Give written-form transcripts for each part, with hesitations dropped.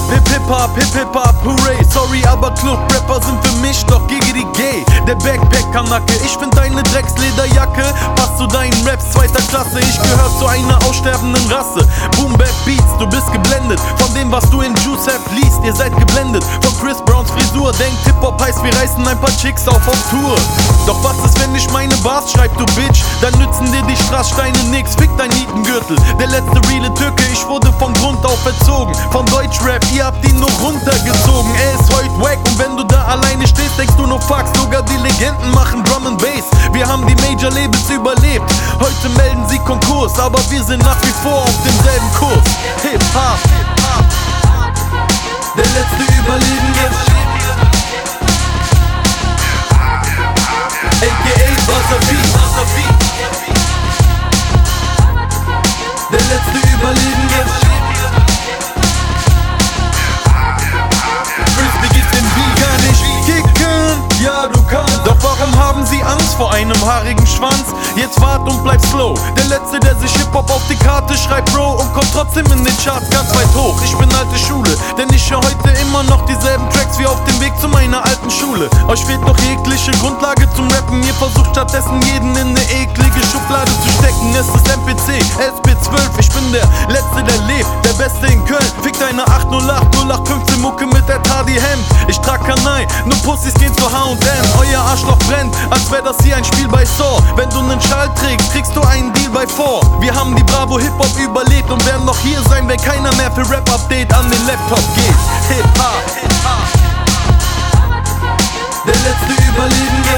Hip-Hop, Hip-Hop, hooray. Sorry, aber Club-Rapper sind für mich doch Giggity gay. Der Backpacker-Nacke, ich find deine Dreckslederjacke passt zu deinen Raps zweiter Klasse. Ich gehör zu einer aussterbenden Rasse. Boom-Bap-Beats, du bist geblendet von dem, was du in Juice-App liest. Ihr seid geblendet von Chris Browns Frisur. Denkt Hip-Hop heißt, wir reißen ein paar Chicks auf Tour. Doch was ist, wenn ich meine Bars schreib, du Bitch? Dann nützen dir die Strasssteine nix, fick dein Nietengürtel. Der letzte reale Türke, ich wurde von Grund auf erzogen. Von Deutschrap, ihr habt ihn nur runtergezogen. Er ist heut wack und wenn du da alleine stehst, denkst du nur fuck. Sogar die Legenden machen Drum and Bass. Wir haben die Major Labels überlebt. Heute melden sie Konkurs, aber wir sind nach wie vor auf demselben Kurs. Hip-Hop, der letzte Überlebende, a.k.a. Buzzer-Beat. Der letzte Überlebende, Frisbee gibt den Beat. Kann ich kicken? Ja, du kannst. Doch warum haben sie Angst vor einem haarigen Schwanz? Jetzt wart und bleib slow. Der letzte, der sich Hip-Hop auf die Karte schreibt, Bro, und kommt trotzdem in den Charts ganz weit hoch. Ich bin alte Schule, denn ich höre heute immer noch dieselben Tracks wie auf dem Weg zu meiner alten Schule. Euch fehlt noch jegliche Grundlage zum Rappen. Ihr versucht stattdessen jeden in eine eklige Schublade zu stecken. Es ist MPC, SP12, ich bin der Letzte, der lebt, der Beste in Köln. Fick deine 808, 0815 Mucke mit der Tardy Hemd. Ich trag Kanai, nur Pussys gehen zu H&M. Euer Arschloch brennt, als wär das hier ein Spiel bei Saw. Wenn du nen Schall trägst, kriegst du einen Deal bei 4. Wir haben die Bravo Hip-Hop überlebt und werden noch hier sein, wenn keiner mehr für Rap-Update an den Laptop geht. Hip-Hop, der letzte Überlebende,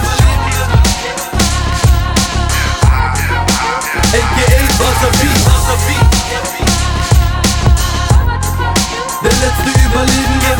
a.k.a. Buzzer-Beat. Der letzte Überlebende,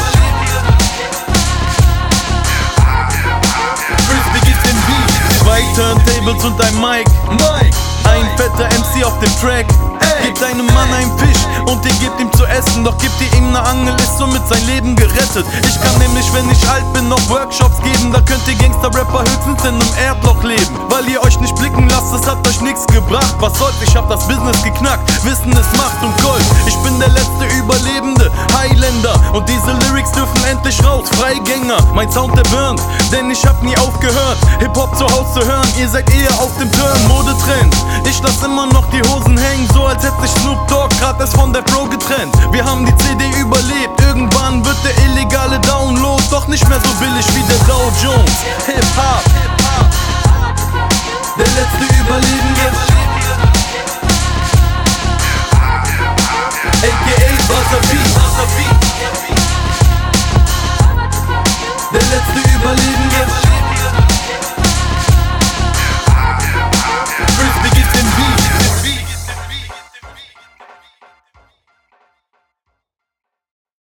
Frisbee gibt den Beat. 2 Turntables und ein Mic. Ein fetter MC auf dem Track. Gebt deinem Mann einen Fisch und ihr gebt ihm zu essen. Doch gebt ihr ihm ne Angel, ist somit sein Leben gerettet. Ich kann nämlich, wenn ich alt bin, noch Workshops geben. Da könnt ihr Gangster-Rapper höchstens in einem Erdloch leben. Weil ihr euch nicht blicken lasst, es hat euch nichts gebracht. Was soll's, ich hab das Business geknackt. Wissen ist Macht und Gold. Ich bin der letzte Überlebende, Highlander. Und diese Lyrics dürfen endlich raus, Freigänger. Mein Sound, der burnt, denn ich hab nie aufgehört, Hip-Hop zu Hause zu hören. Ihr seid eher auf dem Turn, Modetrend. Ich lass immer noch die Hosen hängen, so als hätte sich Snoop Dogg grad erst von der Pro getrennt. Wir haben die CD überlebt, irgendwann wird der illegale Download doch nicht mehr so billig wie der Dow Jones. Hip-Hop, der letzte Überlebende.